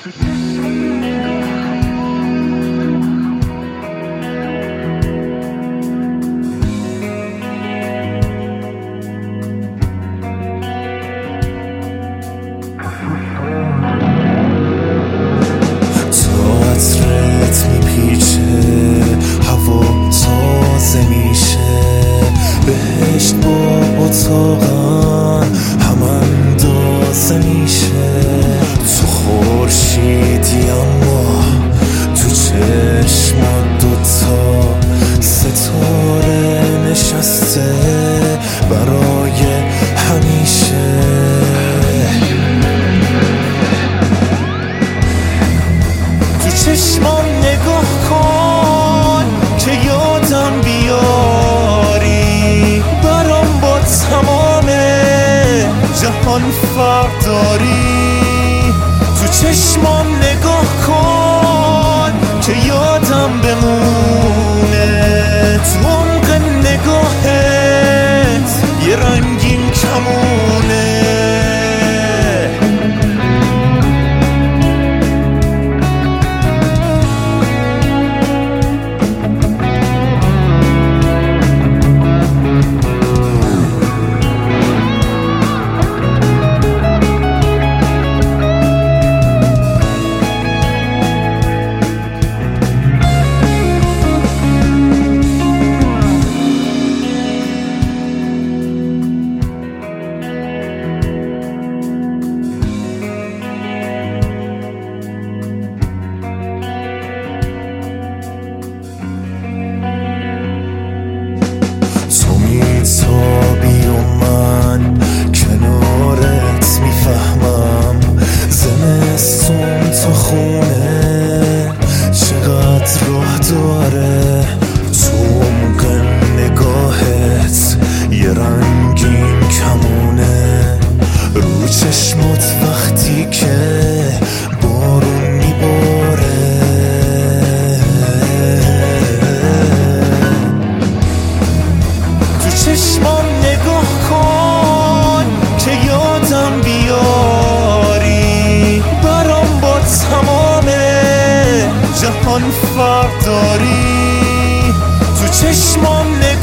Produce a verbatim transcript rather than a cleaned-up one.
بهشت با اتاقم هم اندازه میشه. تو خورشیدی اما تو چشمات دوتا ستاره نشسته برای همیشه. تو چشمام نگاه کن که یادم بیاری، برام با تمام جهان فرق داری. تو چشمام نگاه کن که یادم بمونه، تو عمق نگاهت یه رنگین کمونه. تابی و من کنارت میفهمم، زمستون تا خونه چقدر راه داره. تو عمق نگاهت یه رنگین کمونه، رو چشمات وقتی که بارون میباره. چشمام نگاه کن که یادم بیاری، برام با تمام جهان فرق داری. تو چشمام نگاه